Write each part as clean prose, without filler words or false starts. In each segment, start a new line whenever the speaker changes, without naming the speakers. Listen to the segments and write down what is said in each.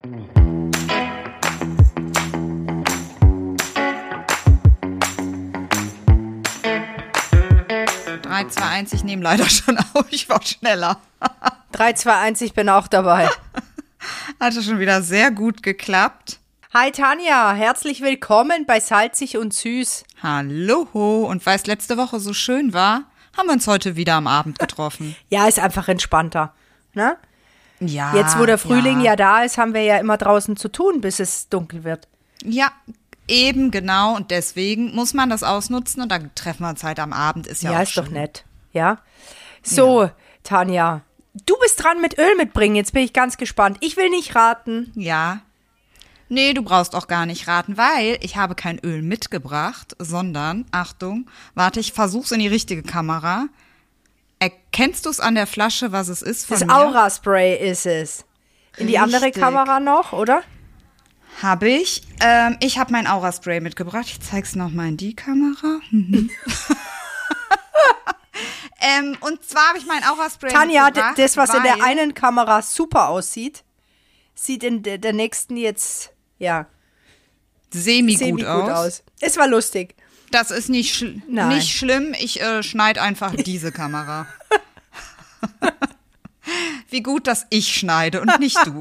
Drei, zwei, eins, ich nehme leider schon auf, ich war schneller.
3, 2, 1, ich bin auch dabei.
Hatte schon wieder sehr gut geklappt.
Hi Tanja, herzlich willkommen bei Salzig und Süß.
Hallo, und weil es letzte Woche so schön war, haben wir uns heute wieder am Abend getroffen.
Ja, ist einfach entspannter, ne?
Ja.
Jetzt, wo der Frühling ja da ist, haben wir ja immer draußen zu tun, bis es dunkel wird.
Ja, eben genau. Und deswegen muss man das ausnutzen und dann treffen wir uns halt am Abend. Ist ja auch
ist
schön.
doch nett, ja? So, Tanja, du bist dran mit Öl mitbringen. Jetzt bin ich ganz gespannt. Ich will nicht raten.
Ja. Nee, du brauchst auch gar nicht raten, weil ich habe kein Öl mitgebracht, sondern, Achtung, warte, ich versuch's in die richtige Kamera. Erkennst du es an der Flasche, was es ist von
Das
mir?
Aura-Spray ist es. In die andere
Richtig.
Kamera noch, oder?
Habe ich. Ich habe mein Aura-Spray mitgebracht. Ich zeig's nochmal in die Kamera. Und zwar habe ich mein Aura-Spray
Tanja,
mitgebracht.
das, was in der
weil-
einen Kamera super aussieht, sieht in der nächsten jetzt, ja,
semi-gut aus.
Es war lustig.
Das ist nicht
Nein.
schlimm. Ich schneide einfach diese Kamera. Wie gut, dass ich schneide und nicht du.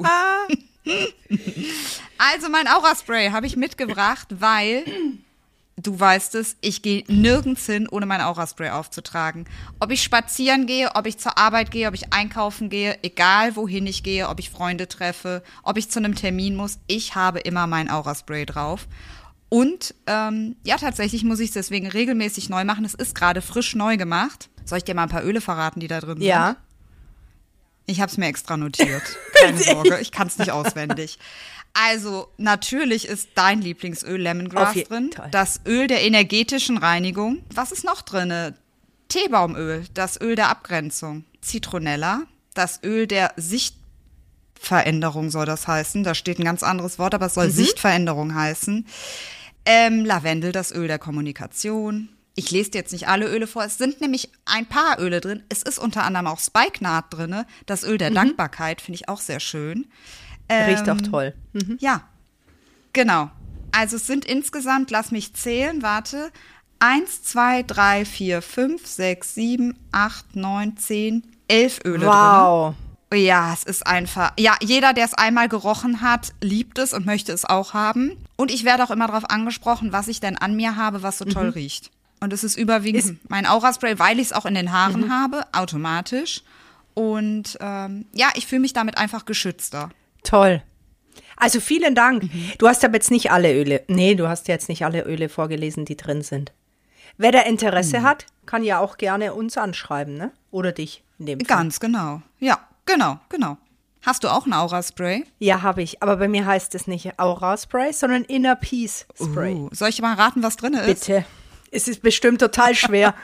Also mein Aura-Spray habe ich mitgebracht, weil, du weißt es, ich gehe nirgends hin, ohne mein Aura-Spray aufzutragen. Ob ich spazieren gehe, ob ich zur Arbeit gehe, ob ich einkaufen gehe, egal wohin ich gehe, ob ich Freunde treffe, ob ich zu einem Termin muss, ich habe immer mein Aura-Spray drauf. Und ja, tatsächlich muss ich es deswegen regelmäßig neu machen. Es ist gerade frisch neu gemacht. Soll ich dir mal ein paar Öle verraten, die da drin sind?
Ja.
Ich habe es mir extra notiert. Keine Sorge, ich kann es nicht auswendig. Also, natürlich ist dein Lieblingsöl Lemongrass drin.
Toll.
Das Öl der energetischen Reinigung. Was ist noch drin? Teebaumöl, das Öl der Abgrenzung. Zitronella, das Öl der Sichtveränderung soll das heißen. Da steht ein ganz anderes Wort, aber es soll Sichtveränderung heißen. Lavendel, das Öl der Kommunikation. Ich lese dir jetzt nicht alle Öle vor. Es sind nämlich ein paar Öle drin. Es ist unter anderem auch Spikenard drin. Das Öl der Dankbarkeit finde ich auch sehr schön.
Riecht auch toll.
Ja, genau. Also es sind insgesamt, lass mich zählen, warte, 1, 2, 3, 4, 5, 6, 7, 8, 9, 10, 11 Öle drin.
Wow.
Ja, es ist einfach, ja, jeder, der es einmal gerochen hat, liebt es und möchte es auch haben. Und ich werde auch immer darauf angesprochen, was ich denn an mir habe, was so toll riecht. Und es ist überwiegend mein Aura-Spray, weil ich es auch in den Haaren habe, automatisch. Und ja, ich fühle mich damit einfach geschützter.
Toll. Also vielen Dank. Du hast aber jetzt nicht alle Öle. Nee, du hast jetzt nicht alle Öle vorgelesen, die drin sind. Wer da Interesse hat, kann ja auch gerne uns anschreiben, ne? Oder dich in dem Fall.
Ganz genau. Ja, genau. Hast du auch ein Aura-Spray?
Ja, habe ich. Aber bei mir heißt es nicht Aura-Spray, sondern Inner Peace Spray.
Soll ich mal raten, was drin ist?
Bitte. Es ist bestimmt total schwer.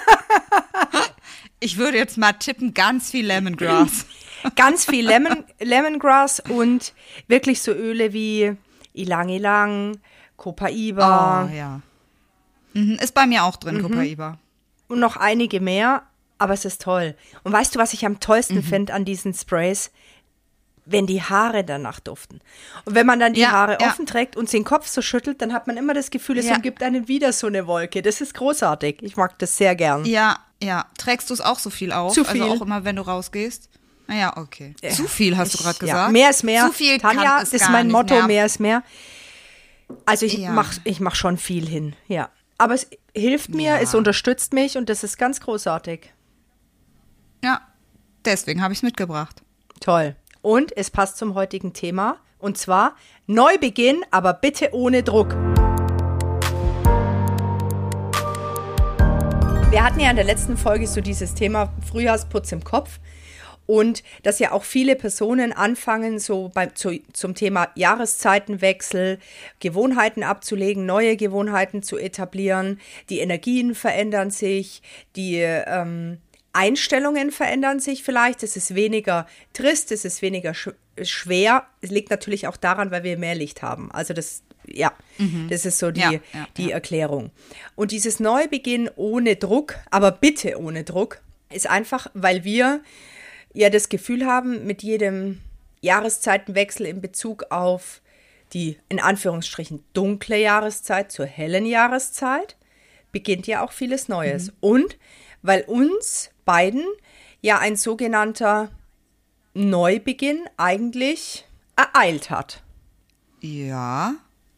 Ich würde jetzt mal tippen, ganz viel Lemongrass.
Ganz viel Lemongrass und wirklich so Öle wie Ylang Ylang, Copaiba
Oh, ja. Ist bei mir auch drin, Copaiba.
und noch einige mehr, aber es ist toll. Und weißt du, was ich am tollsten finde an diesen Sprays? Wenn die Haare danach duften. Und wenn man dann die Haare offen trägt und den Kopf so schüttelt, dann hat man immer das Gefühl, es umgibt einen wieder so eine Wolke. Das ist großartig. Ich mag das sehr gern.
Ja. Trägst du es auch so viel auf?
Zu viel.
Also auch immer, wenn du rausgehst? Naja, okay. Zu viel, hast du gerade gesagt?
Ja, mehr ist mehr.
Zu viel
Tanja,
kann
das
es
ist
gar
mein
nicht
Motto,
mehr.
mehr ist mehr. Also ich
Ja.
mach schon viel hin, ja. Aber es hilft mir, es unterstützt mich und das ist ganz großartig.
Ja, deswegen habe ich es mitgebracht.
Toll. Und es passt zum heutigen Thema. Und zwar Neubeginn, aber bitte ohne Druck. Wir hatten ja in der letzten Folge so dieses Thema Frühjahrsputz im Kopf. Und dass ja auch viele Personen anfangen, zum Thema Jahreszeitenwechsel, Gewohnheiten abzulegen, neue Gewohnheiten zu etablieren. Die Energien verändern sich, die Einstellungen verändern sich vielleicht. Es ist weniger trist, es ist weniger schwer. Es liegt natürlich auch daran, weil wir mehr Licht haben. Also das ist so die Erklärung. Und dieses Neubeginn ohne Druck, aber bitte ohne Druck, ist einfach, weil wir ja das Gefühl haben, mit jedem Jahreszeitenwechsel in Bezug auf die, in Anführungsstrichen, dunkle Jahreszeit zur hellen Jahreszeit, beginnt ja auch vieles Neues. Und weil uns beiden ja ein sogenannter Neubeginn eigentlich ereilt hat.
Ja.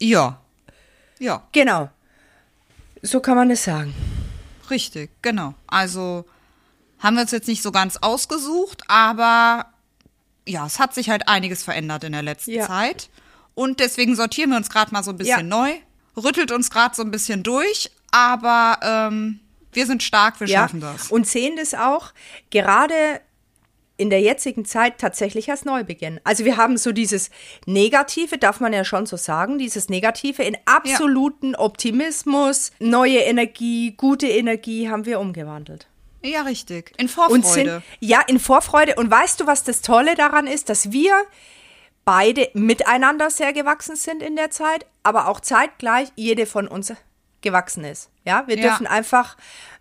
Genau. So kann man es sagen.
Richtig, genau. Also haben wir uns jetzt nicht so ganz ausgesucht, aber ja, es hat sich halt einiges verändert in der letzten Zeit. Und deswegen sortieren wir uns gerade mal so ein bisschen neu, rüttelt uns gerade so ein bisschen durch, aber wir sind stark, wir schaffen das.
Und sehen das auch gerade in der jetzigen Zeit tatsächlich als Neubeginn. Also wir haben so dieses Negative, darf man ja schon so sagen, dieses Negative in absoluten Optimismus, neue Energie, gute Energie haben wir umgewandelt.
Ja, richtig. In Vorfreude.
In Vorfreude. Und weißt du, was das Tolle daran ist? Dass wir beide miteinander sehr gewachsen sind in der Zeit, aber auch zeitgleich jede von uns gewachsen ist. Ja, wir dürfen einfach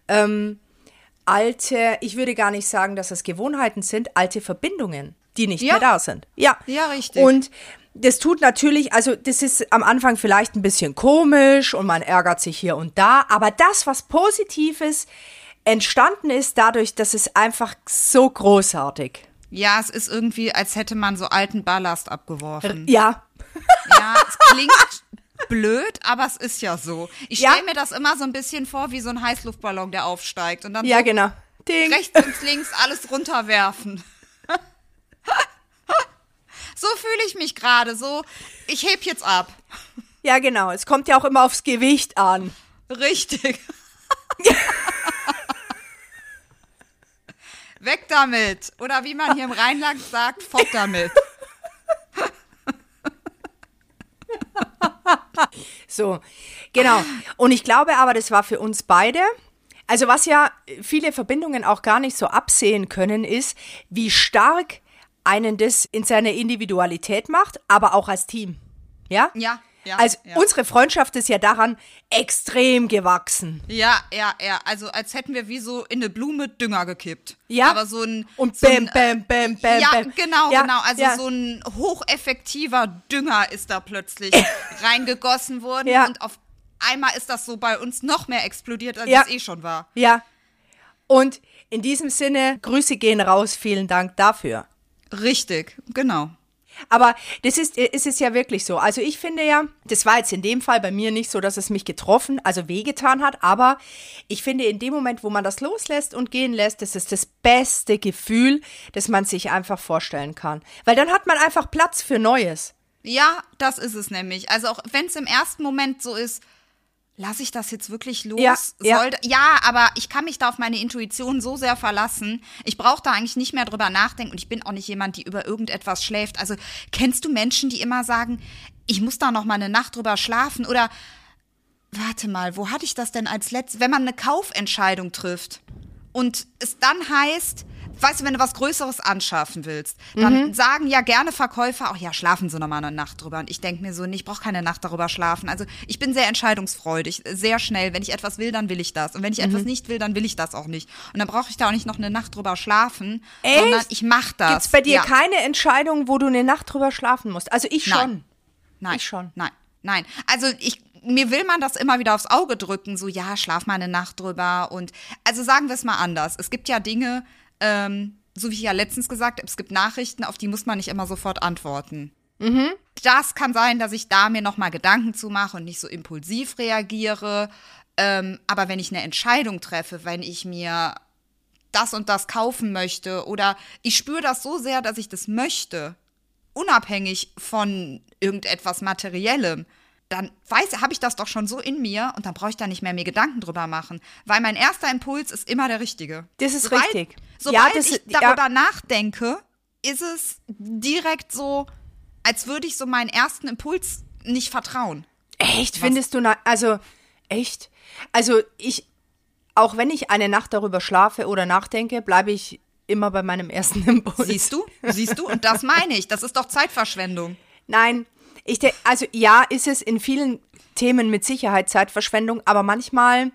alte, ich würde gar nicht sagen, dass es Gewohnheiten sind, alte Verbindungen, die nicht mehr da sind. Ja,
richtig.
Und das tut natürlich, also das ist am Anfang vielleicht ein bisschen komisch und man ärgert sich hier und da, aber das, was Positives entstanden ist dadurch, das ist einfach so großartig.
Ja, es ist irgendwie, als hätte man so alten Ballast abgeworfen.
Ja.
Ja, es klingt blöd, aber es ist ja so. Ich stelle mir das immer so ein bisschen vor, wie so ein Heißluftballon, der aufsteigt. Und dann so
genau. Ding.
Rechts und links alles runterwerfen. So fühle ich mich gerade, so, ich heb jetzt ab.
Ja, genau. Es kommt ja auch immer aufs Gewicht an.
Richtig. Weg damit. Oder wie man hier im Rheinland sagt, fort damit.
So, genau. Und ich glaube aber, das war für uns beide, also was ja viele Verbindungen auch gar nicht so absehen können, ist, wie stark einen das in seiner Individualität macht, aber auch als Team. Ja?
Ja.
Also unsere Freundschaft ist ja daran extrem gewachsen.
Ja. Also als hätten wir wie so in eine Blume Dünger gekippt.
Ja.
Aber so ein...
Und
so
bam, bam, bam, bam,
ja,
bam.
genau. Also
ja.
so ein hocheffektiver Dünger ist da plötzlich reingegossen worden.
Ja.
Und auf einmal ist das so bei uns noch mehr explodiert, als es eh schon war.
Ja. Und in diesem Sinne, Grüße gehen raus. Vielen Dank dafür.
Richtig, genau.
Aber es ist ja wirklich so. Also ich finde ja, das war jetzt in dem Fall bei mir nicht so, dass es mich getroffen, also wehgetan hat, aber ich finde in dem Moment, wo man das loslässt und gehen lässt, das ist das beste Gefühl, das man sich einfach vorstellen kann. Weil dann hat man einfach Platz für Neues.
Ja, das ist es nämlich. Also auch wenn es im ersten Moment so ist, lasse ich das jetzt wirklich los? Ja, aber ich kann mich da auf meine Intuition so sehr verlassen. Ich brauche da eigentlich nicht mehr drüber nachdenken und ich bin auch nicht jemand, die über irgendetwas schläft. Also kennst du Menschen, die immer sagen, ich muss da noch mal eine Nacht drüber schlafen oder warte mal, wo hatte ich das denn als letztes? Wenn man eine Kaufentscheidung trifft und es dann heißt, weißt du, wenn du was Größeres anschaffen willst, dann sagen ja gerne Verkäufer, ach ja, schlafen Sie noch mal eine Nacht drüber. Und ich denke mir so, nee, ich brauche keine Nacht darüber schlafen. Also ich bin sehr entscheidungsfreudig, sehr schnell. Wenn ich etwas will, dann will ich das. Und wenn ich etwas nicht will, dann will ich das auch nicht. Und dann brauche ich da auch nicht noch eine Nacht drüber schlafen, sondern ich mache das.
Gibt's bei dir keine Entscheidung, wo du eine Nacht drüber schlafen musst? Also ich schon.
Nein.
Ich schon.
Nein. Also mir will man das immer wieder aufs Auge drücken, so ja, schlaf mal eine Nacht drüber. Und also sagen wir es mal anders. Es gibt ja Dinge, so wie ich ja letztens gesagt habe, es gibt Nachrichten, auf die muss man nicht immer sofort antworten. Das kann sein, dass ich da mir nochmal Gedanken zu mache und nicht so impulsiv reagiere. Aber wenn ich eine Entscheidung treffe, wenn ich mir das und das kaufen möchte oder ich spüre das so sehr, dass ich das möchte, unabhängig von irgendetwas Materiellem, dann habe ich das doch schon so in mir und dann brauche ich da nicht mehr mir Gedanken drüber machen. Weil mein erster Impuls ist immer der richtige.
Das ist richtig.
Sobald ich darüber nachdenke, ist es direkt so, als würde ich so meinen ersten Impuls nicht vertrauen.
Echt? Findest du, also echt? Also auch wenn ich eine Nacht darüber schlafe oder nachdenke, bleibe ich immer bei meinem ersten Impuls.
Siehst du? Und das meine ich. Das ist doch Zeitverschwendung.
Nein, also ja, ist es in vielen Themen mit Sicherheit Zeitverschwendung, aber manchmal,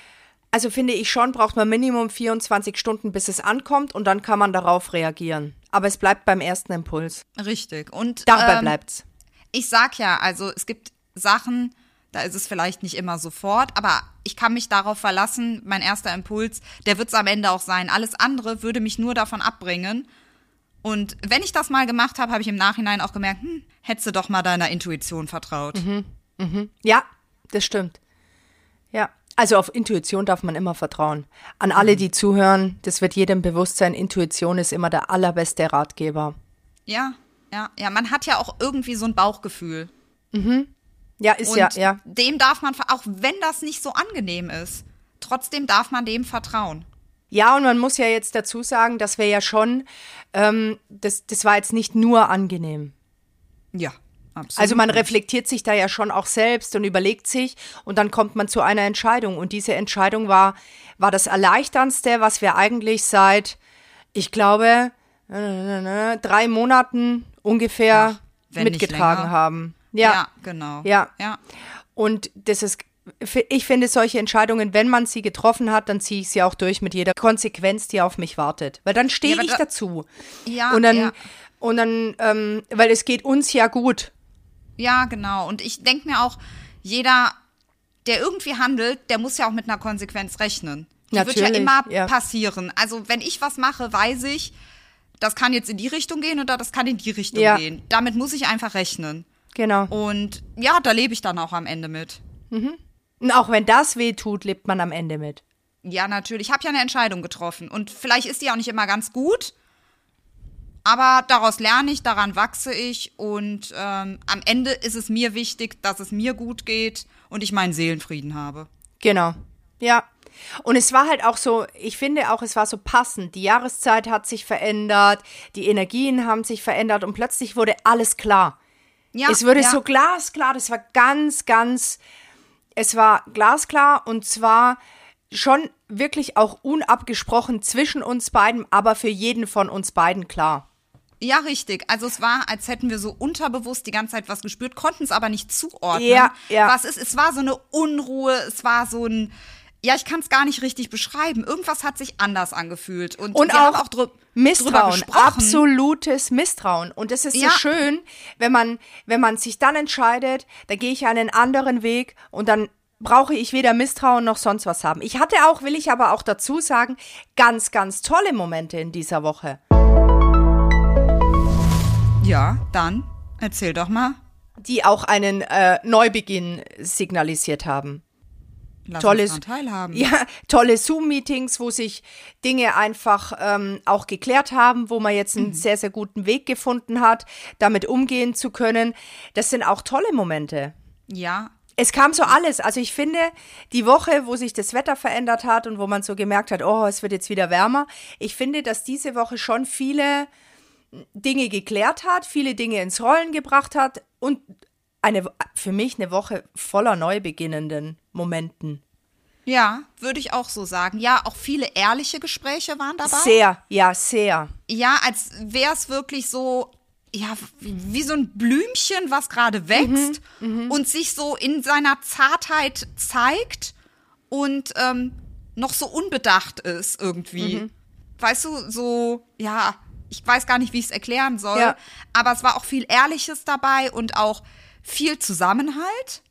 also finde ich schon, braucht man Minimum 24 Stunden, bis es ankommt und dann kann man darauf reagieren. aber es bleibt beim ersten Impuls.
Richtig. Und
Dabei bleibt's.
ich sag ja, also es gibt Sachen, da ist es vielleicht nicht immer sofort, aber ich kann mich darauf verlassen, mein erster Impuls, der wird es am Ende auch sein. Alles andere würde mich nur davon abbringen. Und wenn ich das mal gemacht habe, habe ich im Nachhinein auch gemerkt, hättest du doch mal deiner Intuition vertraut.
Ja, das stimmt. Ja, also auf Intuition darf man immer vertrauen. An alle, die zuhören, das wird jedem bewusst sein, Intuition ist immer der allerbeste Ratgeber.
Ja, man hat ja auch irgendwie so ein Bauchgefühl.
Ja, ist
Und
ja.
dem darf man, auch wenn das nicht so angenehm ist, trotzdem darf man dem vertrauen.
Ja, und man muss ja jetzt dazu sagen, dass wir ja schon, das war jetzt nicht nur angenehm.
Ja, absolut.
Also man reflektiert sich da ja schon auch selbst und überlegt sich und dann kommt man zu einer Entscheidung. Und diese Entscheidung war das Erleichterndste, was wir eigentlich seit, ich glaube, 3 Monaten ungefähr
wenn nicht
mitgetragen
länger.
haben.
Ja, genau.
Ja.
Ja.
Und das ist, ich finde solche Entscheidungen, wenn man sie getroffen hat, dann ziehe ich sie auch durch mit jeder Konsequenz, die auf mich wartet. Weil dann stehe ich dazu.
Ja,
und dann,
ja.
Und dann, weil es geht uns ja gut.
Ja, genau. Und ich denke mir auch, jeder, der irgendwie handelt, der muss ja auch mit einer Konsequenz rechnen. Die wird ja immer passieren. Also wenn ich was mache, weiß ich, das kann jetzt in die Richtung gehen oder das kann in die Richtung gehen. Damit muss ich einfach rechnen.
Genau.
Und ja, da lebe ich dann auch am Ende mit.
Und auch wenn das weh tut, lebt man am Ende mit.
Ja, natürlich. Ich habe ja eine Entscheidung getroffen. Und vielleicht ist die auch nicht immer ganz gut. Aber daraus lerne ich, daran wachse ich. Und am Ende ist es mir wichtig, dass es mir gut geht und ich meinen Seelenfrieden habe.
Genau. Ja. Und es war halt auch so, ich finde auch, es war so passend. Die Jahreszeit hat sich verändert, die Energien haben sich verändert und plötzlich wurde alles klar. Ja, es wurde so glasklar, das war es war glasklar und zwar schon wirklich auch unabgesprochen zwischen uns beiden, aber für jeden von uns beiden klar.
Ja, richtig. Also es war, als hätten wir so unterbewusst die ganze Zeit was gespürt, konnten es aber nicht zuordnen.
Ja.
Was ist? Es war so eine Unruhe, es war so ein, ja, ich kann es gar nicht richtig beschreiben. Irgendwas hat sich anders angefühlt. Und wir haben auch
Misstrauen, absolutes Misstrauen. Und das ist so schön, wenn man sich dann entscheidet, da gehe ich einen anderen Weg und dann brauche ich weder Misstrauen noch sonst was haben. Ich hatte auch, will ich aber auch dazu sagen, ganz, ganz tolle Momente in dieser Woche.
Ja, dann erzähl doch mal.
Die auch einen Neubeginn signalisiert haben.
Lass uns daran teilhaben.
Ja, tolle Zoom-Meetings, wo sich Dinge einfach auch geklärt haben, wo man jetzt einen sehr, sehr guten Weg gefunden hat, damit umgehen zu können. Das sind auch tolle Momente.
Ja.
Es kam so alles. Also ich finde, die Woche, wo sich das Wetter verändert hat und wo man so gemerkt hat, oh, es wird jetzt wieder wärmer. Ich finde, dass diese Woche schon viele Dinge geklärt hat, viele Dinge ins Rollen gebracht hat und für mich eine Woche voller neu beginnenden Momenten.
Ja, würde ich auch so sagen. Ja, auch viele ehrliche Gespräche waren dabei.
Sehr, ja, sehr.
Ja, als wäre es wirklich so, ja, wie so ein Blümchen, was gerade wächst und sich so in seiner Zartheit zeigt und noch so unbedacht ist irgendwie. Weißt du, so, ja, ich weiß gar nicht, wie ich es erklären soll, aber es war auch viel Ehrliches dabei und auch viel Zusammenhalt,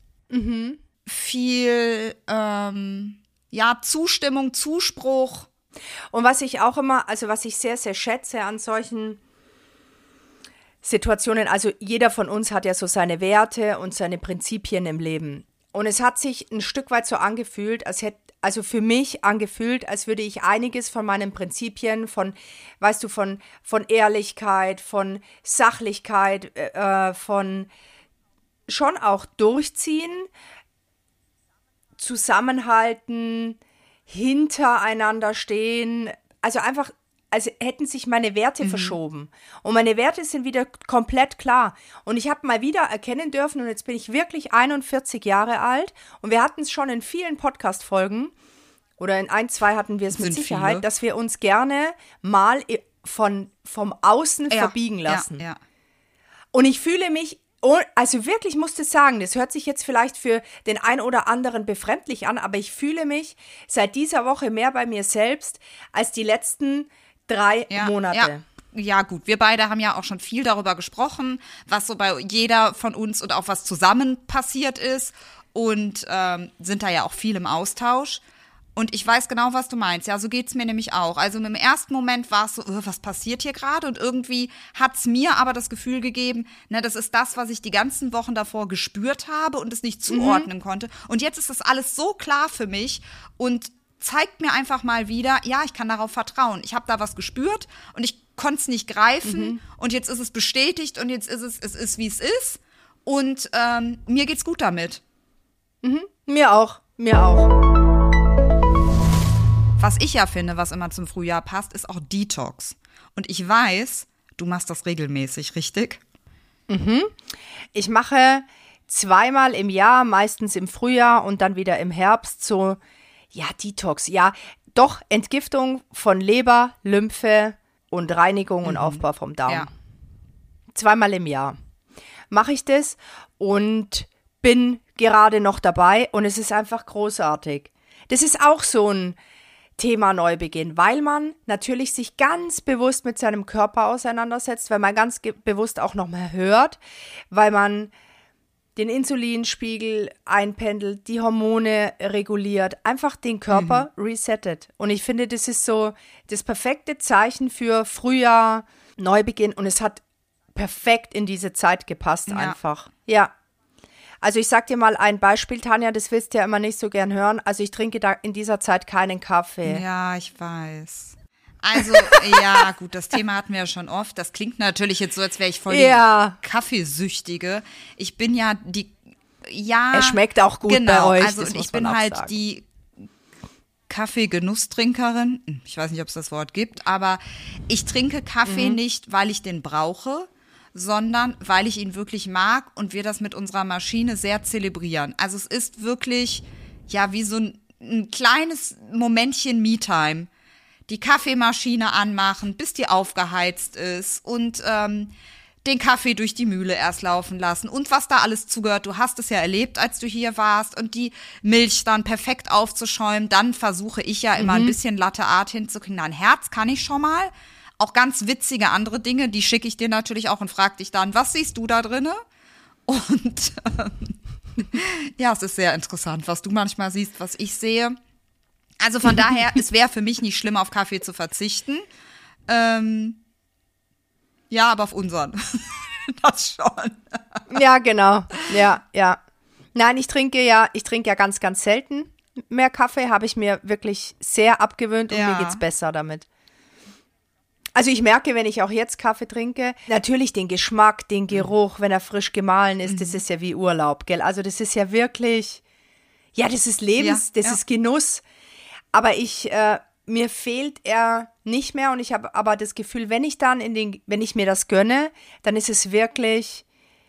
viel, Zustimmung, Zuspruch.
Und was ich auch immer, also was ich sehr, sehr schätze an solchen Situationen, also jeder von uns hat ja so seine Werte und seine Prinzipien im Leben. Und es hat sich ein Stück weit so angefühlt, also für mich angefühlt, als würde ich einiges von meinen Prinzipien, von Ehrlichkeit, von Sachlichkeit, von schon auch durchziehen, zusammenhalten, hintereinander stehen, also einfach, als hätten sich meine Werte verschoben. Und meine Werte sind wieder komplett klar. Und ich habe mal wieder erkennen dürfen, und jetzt bin ich wirklich 41 Jahre alt, und wir hatten es schon in vielen Podcast-Folgen, oder in 1, 2 hatten wir es mit Sicherheit, viele, dass wir uns gerne mal vom Außen verbiegen lassen. Ja. Und ich fühle mich, also wirklich musste sagen, das hört sich jetzt vielleicht für den ein oder anderen befremdlich an, aber ich fühle mich seit dieser Woche mehr bei mir selbst als die letzten 3 Monate.
ja gut, wir beide haben ja auch schon viel darüber gesprochen, was so bei jeder von uns und auch was zusammen passiert ist und sind da ja auch viel im Austausch. Und ich weiß genau, was du meinst. Ja, so geht's mir nämlich auch. Also im ersten Moment war es so, was passiert hier gerade? Und irgendwie hat's mir aber das Gefühl gegeben, ne, das ist das, was ich die ganzen Wochen davor gespürt habe und es nicht zuordnen konnte. Und jetzt ist das alles so klar für mich und zeigt mir einfach mal wieder, ja, ich kann darauf vertrauen. Ich habe da was gespürt und ich konnte es nicht greifen und jetzt ist es bestätigt und jetzt ist es ist, wie es ist. Und mir geht's gut damit.
Mir auch.
Was ich ja finde, was immer zum Frühjahr passt, ist auch Detox. Und ich weiß, du machst das regelmäßig, richtig?
Ich mache 2-mal im Jahr, meistens im Frühjahr und dann wieder im Herbst so, ja, Detox. Ja, doch, Entgiftung von Leber, Lymphe und Reinigung und Aufbau vom Darm.
Ja.
2-mal im Jahr mache ich das und bin gerade noch dabei und es ist einfach großartig. Das ist auch so ein Thema Neubeginn, weil man natürlich sich ganz bewusst mit seinem Körper auseinandersetzt, weil man ganz bewusst auch nochmal hört, weil man den Insulinspiegel einpendelt, die Hormone reguliert, einfach den Körper resettet. Und ich finde, das ist so das perfekte Zeichen für Frühjahr, Neubeginn und es hat perfekt in diese Zeit gepasst einfach. Ja. Also ich sag dir mal ein Beispiel, Tanja, das willst du ja immer nicht so gern hören. Also ich trinke da in dieser Zeit keinen Kaffee.
Ja, ich weiß. Also, ja, gut, das Thema hatten wir ja schon oft. Das klingt natürlich jetzt so, als wäre ich voll die Kaffeesüchtige. Ich bin ja
Er schmeckt auch gut bei euch,
also und ich bin halt sagen. Die Kaffee-Genusstrinkerin. Ich weiß nicht, ob es das Wort gibt, aber ich trinke Kaffee nicht, weil ich den brauche, sondern weil ich ihn wirklich mag und wir das mit unserer Maschine sehr zelebrieren. Also es ist wirklich, ja, wie so ein kleines Momentchen Me-Time. Die Kaffeemaschine anmachen, bis die aufgeheizt ist und den Kaffee durch die Mühle erst laufen lassen und was da alles zugehört. Du hast es ja erlebt, als du hier warst und die Milch dann perfekt aufzuschäumen. Dann versuche ich ja immer ein bisschen Latte Art hinzukriegen. Ein Herz kann ich schon mal. Auch ganz witzige andere Dinge, die schicke ich dir natürlich auch und frage dich dann, was siehst du da drinne? Und ja, es ist sehr interessant, was du manchmal siehst, was ich sehe. Also von daher, es wäre für mich nicht schlimm, auf Kaffee zu verzichten. Ja, aber auf unseren. Das schon.
Ja, genau. Ja. Nein, ich trinke ja ganz, ganz selten mehr Kaffee, habe ich mir wirklich sehr abgewöhnt und mir geht's besser damit. Also ich merke, wenn ich auch jetzt Kaffee trinke, natürlich den Geschmack, den Geruch, wenn er frisch gemahlen ist, das ist ja wie Urlaub, gell? Also das ist ja wirklich, ja, das ist ist Genuss. Aber mir fehlt er nicht mehr und ich habe aber das Gefühl, wenn ich mir das gönne, dann ist es wirklich,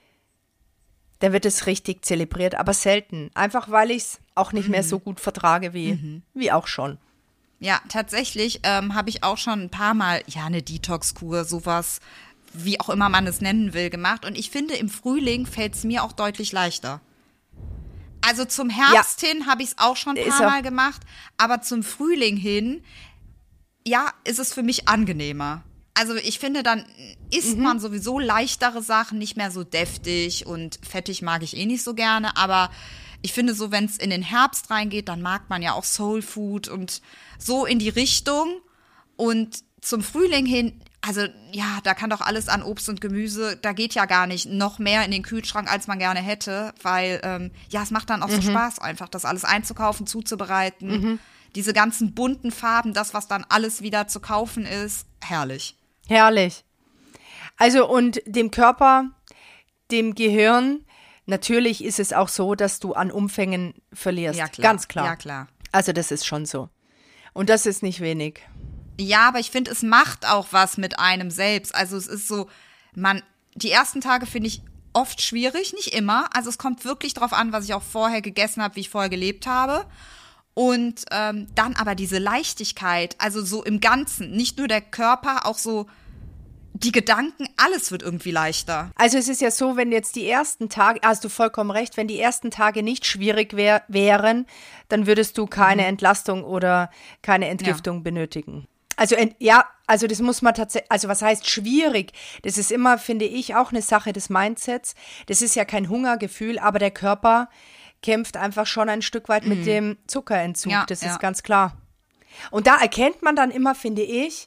dann wird es richtig zelebriert, aber selten. Einfach weil ich es auch nicht mehr so gut vertrage wie auch schon.
Ja, tatsächlich habe ich auch schon ein paar Mal, eine Detox-Kur, sowas, wie auch immer man es nennen will, gemacht. Und ich finde, im Frühling fällt es mir auch deutlich leichter. Also zum Herbst hin habe ich es auch schon ein paar Mal gemacht, aber zum Frühling hin, ist es für mich angenehmer. Also ich finde, dann isst man sowieso leichtere Sachen, nicht mehr so deftig und fettig mag ich eh nicht so gerne, aber ich finde so, wenn es in den Herbst reingeht, dann mag man ja auch Soul Food und so in die Richtung. Und zum Frühling hin, also ja, da kann doch alles an Obst und Gemüse, da geht ja gar nicht noch mehr in den Kühlschrank, als man gerne hätte, weil es macht dann auch so Spaß einfach, das alles einzukaufen, zuzubereiten. Diese ganzen bunten Farben, das, was dann alles wieder zu kaufen ist, herrlich.
Herrlich. Also und dem Körper, dem Gehirn, natürlich ist es auch so, dass du an Umfängen verlierst.
Ja, klar.
Ganz klar.
Ja, klar.
Also das ist schon so. Und das ist nicht wenig.
Ja, aber ich finde, es macht auch was mit einem selbst. Also es ist so, die ersten Tage finde ich oft schwierig, nicht immer. Also es kommt wirklich drauf an, was ich auch vorher gegessen habe, wie ich vorher gelebt habe. Und dann aber diese Leichtigkeit, also so im Ganzen, nicht nur der Körper, auch so die Gedanken, alles wird irgendwie leichter.
Also es ist ja so, wenn jetzt die ersten Tage, hast du vollkommen recht, wenn die ersten Tage nicht schwierig wären, dann würdest du keine Entlastung oder keine Entgiftung benötigen. Also das muss man tatsächlich, also was heißt schwierig? Das ist immer, finde ich, auch eine Sache des Mindsets. Das ist ja kein Hungergefühl, aber der Körper kämpft einfach schon ein Stück weit mit dem Zuckerentzug.
Ja,
das ist ganz klar. Und da erkennt man dann immer, finde ich,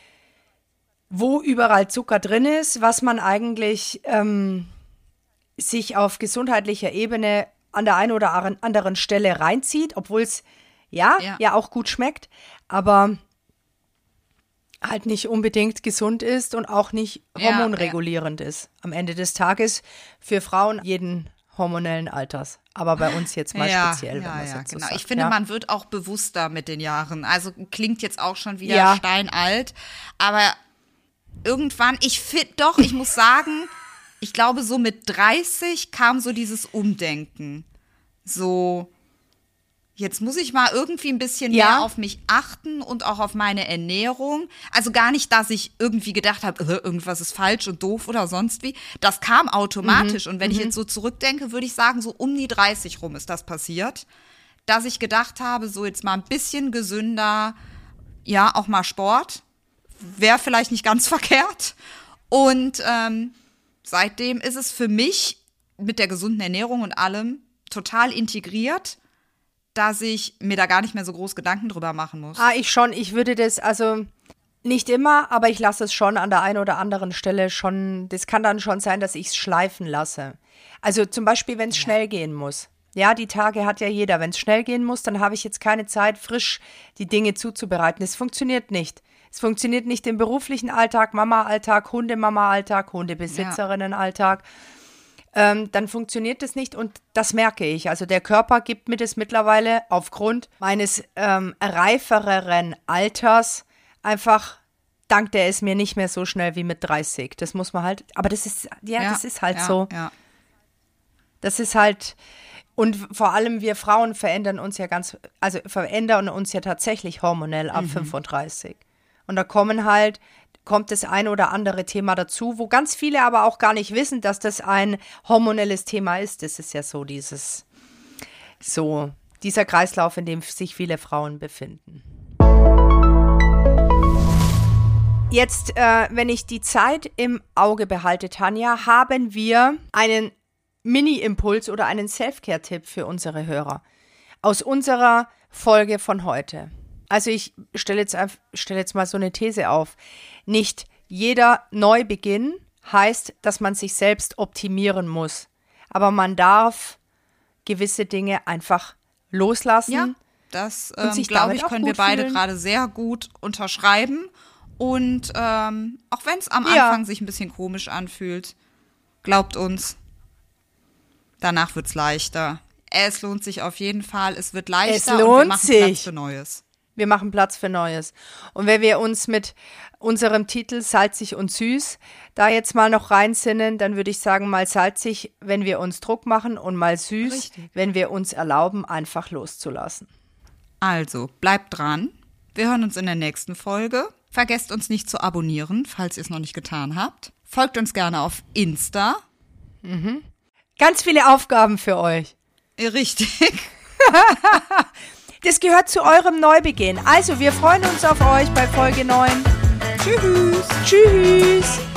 wo überall Zucker drin ist, was man eigentlich sich auf gesundheitlicher Ebene an der einen oder anderen Stelle reinzieht, obwohl es ja auch gut schmeckt, aber halt nicht unbedingt gesund ist und auch nicht hormonregulierend ist. Am Ende des Tages für Frauen jeden hormonellen Alters. Aber bei uns jetzt mal speziell, wenn man es jetzt so sagt.
Ich finde, man wird auch bewusster mit den Jahren. Also klingt jetzt auch schon wieder steinalt, aber irgendwann, ich muss sagen, ich glaube, so mit 30 kam so dieses Umdenken. So, jetzt muss ich mal irgendwie ein bisschen mehr auf mich achten und auch auf meine Ernährung. Also gar nicht, dass ich irgendwie gedacht habe, irgendwas ist falsch und doof oder sonst wie. Das kam automatisch. Und wenn ich jetzt so zurückdenke, würde ich sagen, so um die 30 rum ist das passiert. Dass ich gedacht habe, so jetzt mal ein bisschen gesünder, ja, auch mal Sport. Wäre vielleicht nicht ganz verkehrt. Und seitdem ist es für mich mit der gesunden Ernährung und allem total integriert, dass ich mir da gar nicht mehr so groß Gedanken drüber machen muss.
Ich schon. Ich würde das, also nicht immer, aber ich lasse es schon an der einen oder anderen Stelle schon, das kann dann schon sein, dass ich es schleifen lasse. Also zum Beispiel, wenn es schnell gehen muss. Ja, die Tage hat ja jeder. Wenn es schnell gehen muss, dann habe ich jetzt keine Zeit, frisch die Dinge zuzubereiten. Es funktioniert nicht. Es funktioniert nicht im beruflichen Alltag, Mama-Alltag, Hundemama-Alltag, Hundebesitzerinnen-Alltag. Dann funktioniert das nicht und das merke ich. Also der Körper gibt mir das mittlerweile aufgrund meines reifereren Alters einfach, dankt er es mir nicht mehr so schnell wie mit 30. Das muss man halt, aber das ist, das ist halt so. Ja. Das ist halt, und vor allem wir Frauen verändern uns ja tatsächlich hormonell ab 35. Und da kommt das ein oder andere Thema dazu, wo ganz viele aber auch gar nicht wissen, dass das ein hormonelles Thema ist. Das ist ja so dieser Kreislauf, in dem sich viele Frauen befinden. Jetzt, wenn ich die Zeit im Auge behalte, Tanja, haben wir einen Mini-Impuls oder einen Self-Care-Tipp für unsere Hörer aus unserer Folge von heute. Also ich stelle jetzt mal so eine These auf. Nicht jeder Neubeginn heißt, dass man sich selbst optimieren muss. Aber man darf gewisse Dinge einfach loslassen.
Ja, das, glaube ich, können wir beide gerade sehr gut unterschreiben. Und auch wenn es am Anfang sich ein bisschen komisch anfühlt, glaubt uns, danach wird es leichter. Es lohnt sich auf jeden Fall. Es wird leichter und wir machen Platz für Neues.
Wir machen Platz für Neues. Und wenn wir uns mit unserem Titel Salzig und Süß da jetzt mal noch reinsinnen, dann würde ich sagen, mal salzig, wenn wir uns Druck machen und mal süß, wenn wir uns erlauben, einfach loszulassen.
Also, bleibt dran. Wir hören uns in der nächsten Folge. Vergesst uns nicht zu abonnieren, falls ihr es noch nicht getan habt. Folgt uns gerne auf Insta.
Ganz viele Aufgaben für euch.
Richtig.
Das gehört zu eurem Neubeginn. Also, wir freuen uns auf euch bei Folge 9.
Tschüss.
Tschüss.